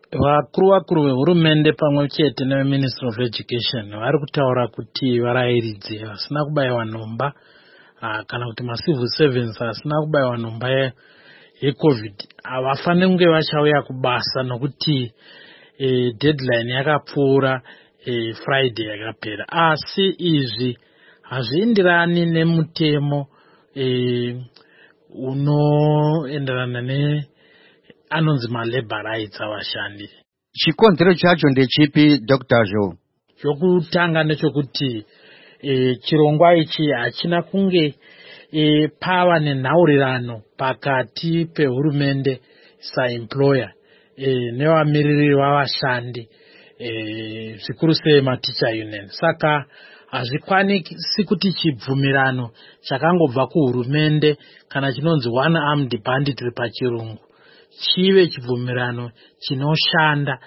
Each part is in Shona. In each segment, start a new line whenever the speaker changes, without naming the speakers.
Vakuru vehurumende pamwe chete neveministry of education vari kutaura kuti varairidzi vasina kubayiwa nhomba kana kuti macivil servants asina kubayiwa nhomba yecovid havafaniri kunge vachauya kubasa nokuti deadline yakapfuura Friday yakapera. Asi izvi hazvienderani nemutemo unoenderana anonzi malabor rights avashandi.
Chikonzero chacho ndechipi Dr. Joe?
Chokutanga ndechokuti chirongwa ichi hachina kunge pava nenhaurirano pakati pehurumende saemployer nevamiririri vavashandi zvikuru sei maticha union. Saka hazvikwanisi kuti chibvumirano chakangobva kuhurumende kana chinonzi one armed banditry pachirungu chive chibvumirano chinoshanda.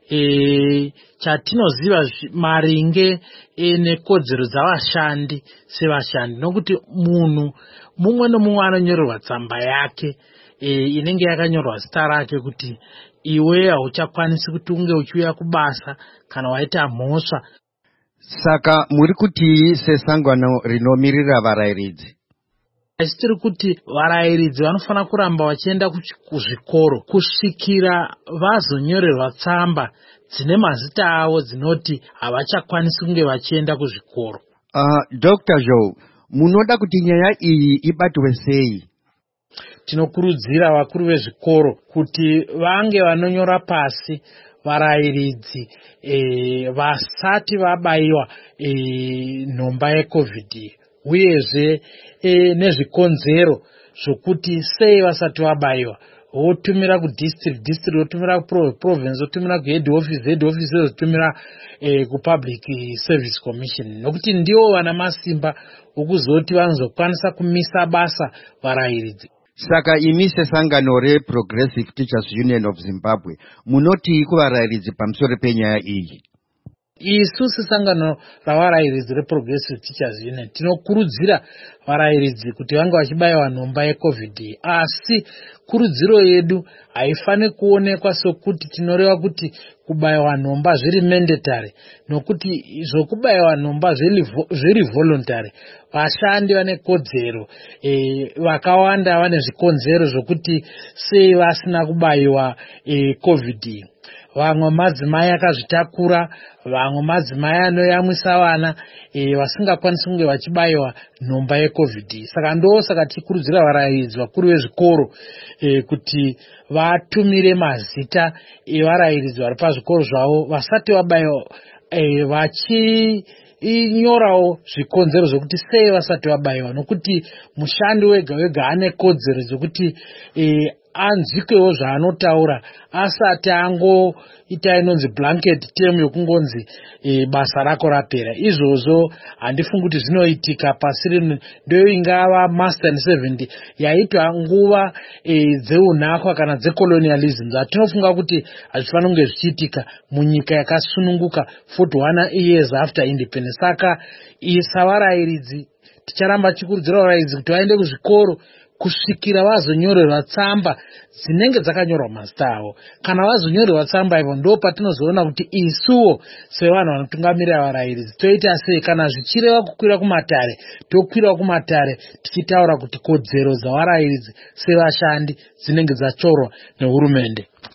Chatinoziva maringe nekodzero dzavashandi sevashandi nokuti munhu mumwe nomumwe anonyorerwa tsamba yake inenge yakanyorwa zita rake kuti iwe hauchakwanisi kuti unge uchiuya kubasa kana waita mhosva.
Saka muri kuti sesangano rinomirira varairidzi?
Tiri kuti varairidzi vanofanira kuramba vachienda kuzvikoro kusvikira vazonyorerwa tsamba dzine mazita avo dzinoti havachakwanisi kunge vachienda kuzvikoro.
Dr. Joe, munoda kuti nyaya iyi ibatwe sei?
Tinokurudzira vakuru vezvikoro kuti vange vanonyora pasi varairidzi vasati vabayiwa nhomba yecovid uyezve nezvikonzero zvokuti sei vasati vabayiwa votumira kudistrict votumira kuprovince votumira kuhead office votumira kupublic service commission nokuti ndivo vana masimba okuzoti vanozokwanisa kumisa basa varairidzi.
Saka imi sesangano reProgressive Teachers Union of Zimbabwe munoti kuvarairidzi pamusoro penyaya iyi?
Isu sesangano ravarairidzi reProgressive Teachers Union tinokurudzira varairidzi kuti vange vachibayiwa nhomba yecovid, asi kurudziro yedu haifaniri kuonekwa sokuti tinoreva kuti kubayiwa nhomba zviri mandatory nokuti zvokubayiwa nhomba zviri voluntary. Vashandi vane kodzero, vakawanda vane zvikonzero zvokuti sei vasina kubayiwa covid. Vamwe madzimai akazvitakura, vamwe madzimai anoyamwisa vana vasingakwanisi kunge vachibayiwa nhomba yecovid. Saka ndosaka tichikurudzira varairidzi vakuru vezvikoro kuti vatumire mazita evarairidzi vari pazvikoro zvavo vasati vabayiwa, vachinyorawo zvikonzero zvokuti sei vasati vabayiwa, nokuti mushandi wega wega ane kodzero dzokuti anzwikewo zvaanotaura asati angoita inonzi blanket term yokungonzi basa rako rapera. Izvozvo handifungi kuti zvinoitika pasi rino. Ndoyo ingava master and servant yaitwa nguva dzeunhakwa kana dzecolonialism dzatinofunga kuti hazvifaniri kunge zvichiitika munyika yakasununguka 41 years after independence. Saka savarairidzi ticharamba chikurudzira varairidzi kuti vaende kuzvikoro kusvikira vazonyorerwa tsamba dzinenge dzakanyorwa mazita avo. Kana vazonyorerwa tsamba ivo ndo patinozoona kuti isuwo sevanhu vanotungamirira varairidzi toita sei. Kana zvichireva kukwira kumatare tokwira kumatare tichitaura kuti kodzero dzavarairidzi sevashandi dzinenge dzachorwa nehurumende.